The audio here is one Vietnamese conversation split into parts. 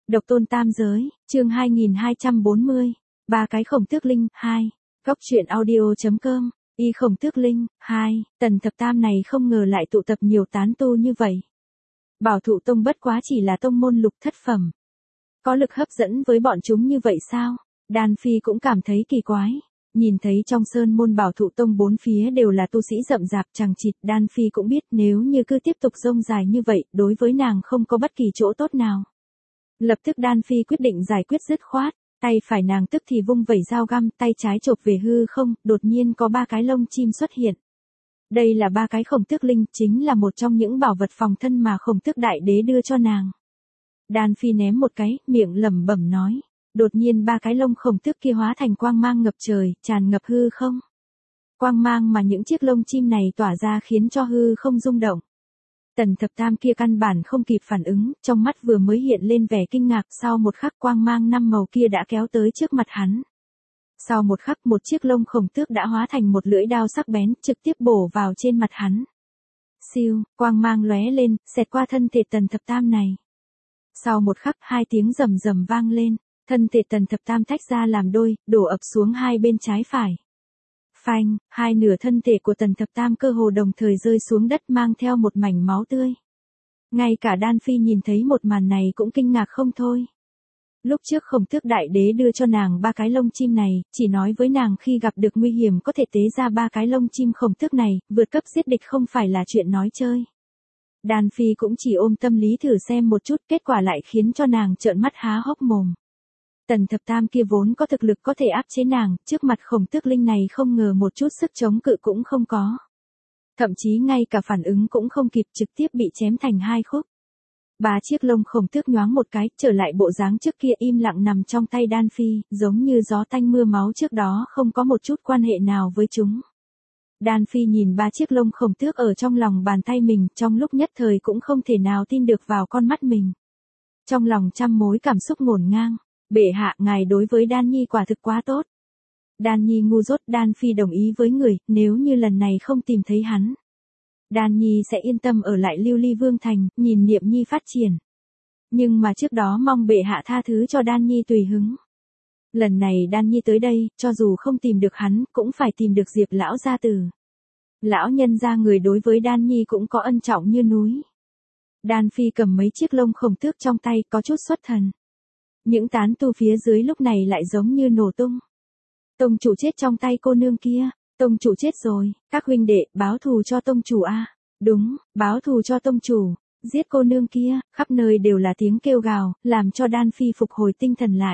Độc tôn tam giới, chương 2240, ba cái khổng tước linh, 2. Góc truyện audio.com, y khổng tước linh, 2. Tần thập tam này không ngờ lại tụ tập nhiều tán tu như vậy. Bảo thụ tông bất quá chỉ là tông môn lục thất phẩm. Có lực hấp dẫn với bọn chúng như vậy sao? Đan Phi cũng cảm thấy kỳ quái. Nhìn thấy trong sơn môn bảo thụ tông bốn phía đều là tu sĩ rậm rạp chằng chịt, Đan Phi cũng biết nếu như cứ tiếp tục rông dài như vậy, đối với nàng không có bất kỳ chỗ tốt nào. Lập tức Đan Phi quyết định giải quyết dứt khoát, tay phải nàng tức thì vung vẩy dao găm, tay trái chộp về hư không, đột nhiên có ba cái lông chim xuất hiện. Đây là ba cái khổng tước linh, chính là một trong những bảo vật phòng thân mà khổng tước đại đế đưa cho nàng. Đan Phi ném một cái, miệng lẩm bẩm nói. Đột nhiên ba cái lông khổng tước kia hóa thành quang mang ngập trời, tràn ngập hư không. Quang mang mà những chiếc lông chim này tỏa ra khiến cho hư không rung động. Tần thập tam kia căn bản không kịp phản ứng, trong mắt vừa mới hiện lên vẻ kinh ngạc, sau một khắc quang mang năm màu kia đã kéo tới trước mặt hắn. Sau một khắc một chiếc lông khổng tước đã hóa thành một lưỡi đao sắc bén, trực tiếp bổ vào trên mặt hắn. Siêu, quang mang lóe lên, xẹt qua thân thể tần thập tam này. Sau một khắc hai tiếng rầm rầm vang lên, thân thể tần thập tam tách ra làm đôi, đổ ập xuống hai bên trái phải. Phanh, hai nửa thân thể của tần thập tam cơ hồ đồng thời rơi xuống đất mang theo một mảnh máu tươi. Ngay cả Đan Phi nhìn thấy một màn này cũng kinh ngạc không thôi. Lúc trước khổng tước đại đế đưa cho nàng ba cái lông chim này, chỉ nói với nàng khi gặp được nguy hiểm có thể tế ra ba cái lông chim khổng tước này, vượt cấp giết địch không phải là chuyện nói chơi. Đan Phi cũng chỉ ôm tâm lý thử xem một chút, kết quả lại khiến cho nàng trợn mắt há hốc mồm. Tần thập tam kia vốn có thực lực có thể áp chế nàng, trước mặt khổng tước linh này không ngờ một chút sức chống cự cũng không có. Thậm chí ngay cả phản ứng cũng không kịp, trực tiếp bị chém thành hai khúc. Ba chiếc lông khổng tước nhoáng một cái, trở lại bộ dáng trước kia im lặng nằm trong tay Đan Phi, giống như gió tanh mưa máu trước đó không có một chút quan hệ nào với chúng. Đan Phi nhìn ba chiếc lông khổng tước ở trong lòng bàn tay mình, trong lúc nhất thời cũng không thể nào tin được vào con mắt mình. Trong lòng trăm mối cảm xúc ngổn ngang. Bệ hạ, ngài đối với Đan Nhi quả thực quá tốt. Đan Nhi ngu dốt. Đan Phi đồng ý với người, nếu như lần này không tìm thấy hắn, Đan Nhi sẽ yên tâm ở lại Lưu Ly Vương Thành, nhìn Niệm Nhi phát triển. Nhưng mà trước đó mong bệ hạ tha thứ cho Đan Nhi tùy hứng. Lần này Đan Nhi tới đây, cho dù không tìm được hắn, cũng phải tìm được Diệp lão gia tử. Lão nhân gia người đối với Đan Nhi cũng có ân trọng như núi. Đan Phi cầm mấy chiếc lông khổng tước trong tay, có chút xuất thần. Những tán tu phía dưới lúc này lại giống như nổ tung. Tông chủ chết trong tay cô nương kia, tông chủ chết rồi, các huynh đệ, báo thù cho tông chủ a. Đúng, báo thù cho tông chủ, giết cô nương kia, khắp nơi đều là tiếng kêu gào, làm cho Đan Phi phục hồi tinh thần lại.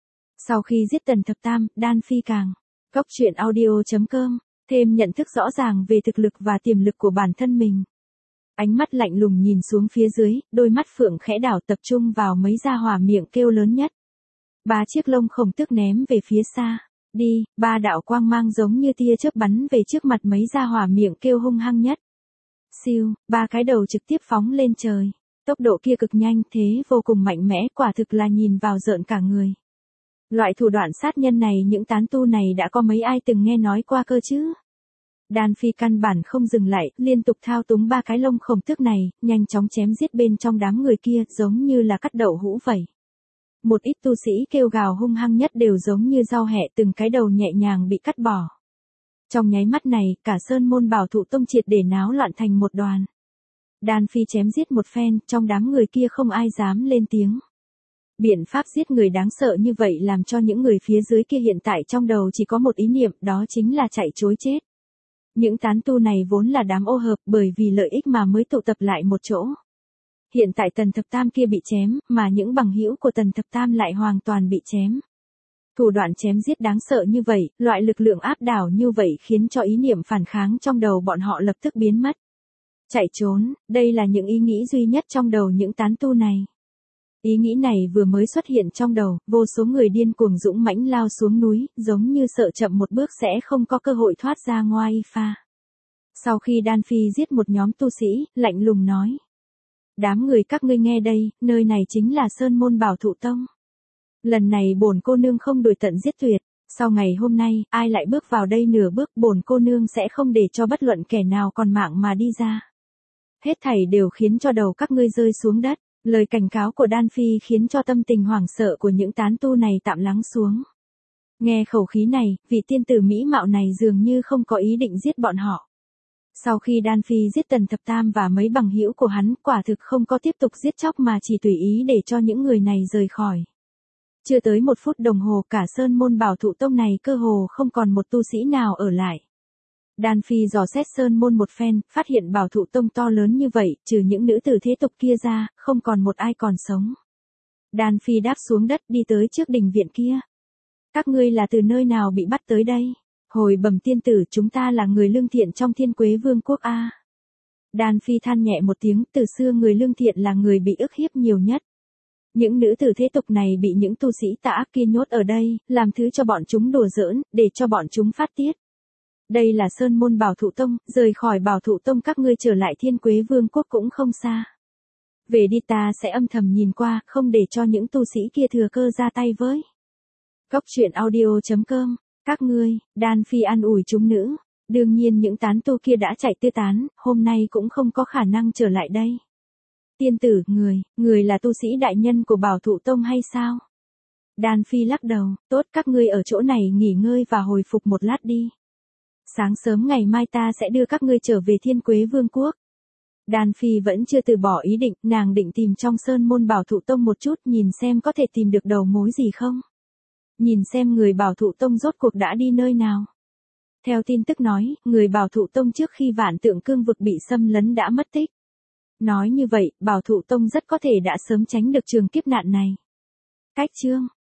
Sau khi giết tần thập tam, Đan Phi càng, góc truyện audio.com, thêm nhận thức rõ ràng về thực lực và tiềm lực của bản thân mình. Ánh mắt lạnh lùng nhìn xuống phía dưới, đôi mắt phượng khẽ đảo tập trung vào mấy gia hỏa miệng kêu lớn nhất. Ba chiếc lông khổng tước ném về phía xa. Đi, ba đạo quang mang giống như tia chớp bắn về trước mặt mấy gia hỏa miệng kêu hung hăng nhất. Siêu, ba cái đầu trực tiếp phóng lên trời. Tốc độ kia cực nhanh, thế vô cùng mạnh mẽ, quả thực là nhìn vào rợn cả người. Loại thủ đoạn sát nhân này những tán tu này đã có mấy ai từng nghe nói qua cơ chứ? Đan Phi căn bản không dừng lại, liên tục thao túng ba cái lông khổng tước này, nhanh chóng chém giết bên trong đám người kia, giống như là cắt đậu hũ vậy. Một ít tu sĩ kêu gào hung hăng nhất đều giống như rau hẹ, từng cái đầu nhẹ nhàng bị cắt bỏ. Trong nháy mắt này, cả sơn môn bảo thụ tông triệt để náo loạn thành một đoàn. Đan Phi chém giết một phen, trong đám người kia không ai dám lên tiếng. Biện pháp giết người đáng sợ như vậy làm cho những người phía dưới kia hiện tại trong đầu chỉ có một ý niệm, đó chính là chạy trối chết. Những tán tu này vốn là đám ô hợp, bởi vì lợi ích mà mới tụ tập lại một chỗ. Hiện tại tần thập tam kia bị chém, mà những bằng hữu của tần thập tam lại hoàn toàn bị chém. Thủ đoạn chém giết đáng sợ như vậy, loại lực lượng áp đảo như vậy khiến cho ý niệm phản kháng trong đầu bọn họ lập tức biến mất. Chạy trốn, đây là những ý nghĩ duy nhất trong đầu những tán tu này. Ý nghĩ này vừa mới xuất hiện trong đầu, vô số người điên cuồng dũng mãnh lao xuống núi, giống như sợ chậm một bước sẽ không có cơ hội thoát ra ngoài pha. Sau khi Đan Phi giết một nhóm tu sĩ, lạnh lùng nói. Đám người các ngươi nghe đây, nơi này chính là sơn môn bảo thụ tông. Lần này bổn cô nương không đuổi tận giết tuyệt, sau ngày hôm nay, ai lại bước vào đây nửa bước bổn cô nương sẽ không để cho bất luận kẻ nào còn mạng mà đi ra. Hết thảy đều khiến cho đầu các ngươi rơi xuống đất. Lời cảnh cáo của Đan Phi khiến cho tâm tình hoảng sợ của những tán tu này tạm lắng xuống. Nghe khẩu khí này, vị tiên tử mỹ mạo này dường như không có ý định giết bọn họ. Sau khi Đan Phi giết Tần Thập Tam và mấy bằng hữu của hắn, quả thực không có tiếp tục giết chóc mà chỉ tùy ý để cho những người này rời khỏi. Chưa tới 1 phút đồng hồ cả sơn môn Bảo Thụ Tông này cơ hồ không còn một tu sĩ nào ở lại. Đan Phi dò xét sơn môn một phen, phát hiện Bảo Thụ Tông to lớn như vậy, trừ những nữ tử thế tục kia ra, không còn một ai còn sống. Đan Phi đáp xuống đất đi tới trước đình viện kia. Các ngươi là từ nơi nào bị bắt tới đây? Hồi bẩm tiên tử, chúng ta là người lương thiện trong Thiên Quế Vương quốc a. Đan Phi than nhẹ một tiếng, từ xưa người lương thiện là người bị ức hiếp nhiều nhất. Những nữ tử thế tục này bị những tu sĩ tà ác kia nhốt ở đây, làm thứ cho bọn chúng đùa giỡn, để cho bọn chúng phát tiết. Đây là sơn môn Bảo Thụ Tông, rời khỏi Bảo Thụ Tông các ngươi trở lại Thiên Quế Vương quốc cũng không xa. Về đi, ta sẽ âm thầm nhìn qua, không để cho những tu sĩ kia thừa cơ ra tay với. Góc truyện audio.com, các ngươi, Đan Phi an ủi chúng nữ. Đương nhiên những tán tu kia đã chạy tứ tán, hôm nay cũng không có khả năng trở lại đây. Tiên tử, người là tu sĩ đại nhân của Bảo Thụ Tông hay sao? Đan Phi lắc đầu, tốt, các ngươi ở chỗ này nghỉ ngơi và hồi phục một lát đi. Sáng sớm ngày mai ta sẽ đưa các ngươi trở về Thiên Quế Vương quốc. Đan Phi vẫn chưa từ bỏ ý định, nàng định tìm trong sơn môn Bảo Thụ Tông một chút, nhìn xem có thể tìm được đầu mối gì không. Nhìn xem người Bảo Thụ Tông rốt cuộc đã đi nơi nào. Theo tin tức nói, người Bảo Thụ Tông trước khi Vạn Tượng Cương vực bị xâm lấn đã mất tích. Nói như vậy, Bảo Thụ Tông rất có thể đã sớm tránh được trường kiếp nạn này. Cách chương